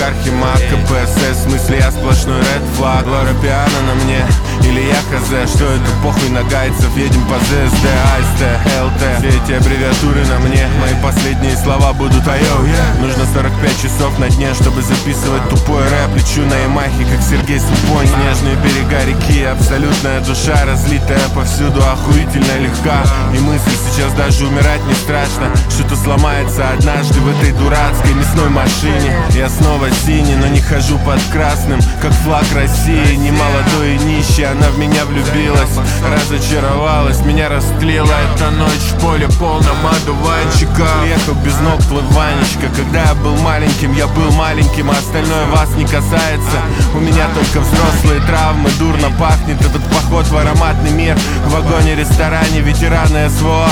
Архимаг, КПСС, в смысле я сплошной ред флаг. Лора Пиано на мне, или я хз, что это похуй на гайцев. Едем по ЗСД, АСТ, ЛТ, все эти аббревиатуры на мне. Мои последние слова будут айоу, Нужно 45 часов на дне, чтобы записывать тупой рэп. Лечу на Ямахе, как Сергей Супонь. Снежные берега реки, абсолютная душа, разлитая повсюду, охуительно легка. И мысль, сейчас даже умирать не страшно. Что-то сломается однажды в этой дурацкой мясной машине. Я снова синий, но не хожу под красным, как флаг России. Не молодой и нищий, она в меня влюбилась, разочаровалась, меня растлила эта ночь в поле полном одуванчика. Приехал без ног твой Ванечка. Когда я был маленьким, я был маленьким, а остальное вас не касается. У меня только взрослые травмы, дурно пахнет этот поход в ароматный мир. В вагоне-ресторане ветераны СВО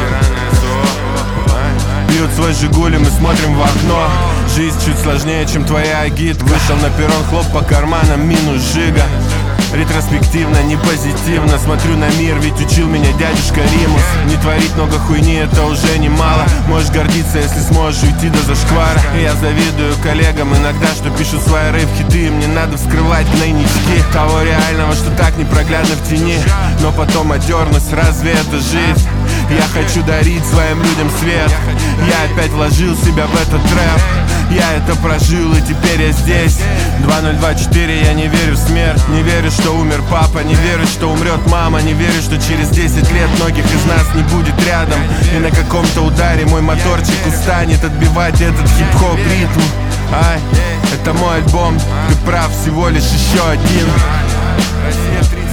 пьют свой Жигули, мы смотрим в окно. Жизнь чуть сложнее, чем твоя агит. Вышел на перрон, хлоп по карманам, минус жига. Ретроспективно, не позитивно смотрю на мир, ведь учил меня дядюшка Римус. Не творить много хуйни, это уже немало. Можешь гордиться, если сможешь уйти до зашквара. И я завидую коллегам иногда, что пишут свои рэп-хиты. Им не надо вскрывать гнойнички того реального, что так непроглядно в тени. Но потом одернусь, разве это жизнь? Я хочу дарить своим людям свет. Я опять вложил себя в этот рэп. Я это прожил, и теперь я здесь. 2024, я не верю в смерть. Не верю, что умер папа. Не верю, что умрет мама. Не верю, что через 10 лет многих из нас не будет рядом. И на каком-то ударе мой моторчик устанет отбивать этот хип-хоп ритм. Ай, это мой альбом, ты прав, всего лишь еще один. Россия 3.